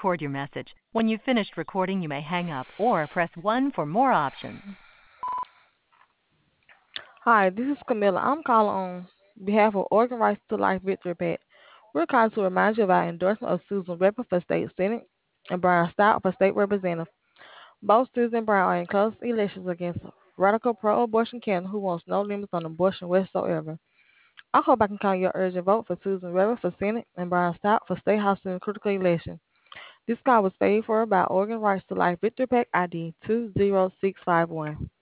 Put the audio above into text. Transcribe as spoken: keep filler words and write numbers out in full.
Record your message. When you've finished recording, you may hang up or press one for more options. Hi, this is Camilla. I'm calling on behalf of Organ Rights to Life Victory Pack. We're calling to remind you of our endorsement of Susan Weber for state senate and Brian Stout for state representative. Both Susan and Brian are in close elections against radical pro-abortion candidate who wants no limits on abortion whatsoever. I hope I can count your urgent vote for Susan Weber for senate and Brian Stout for state house in the critical election. This call was paid for by Organ Rights to Life Victory Pack I D two zero six five one.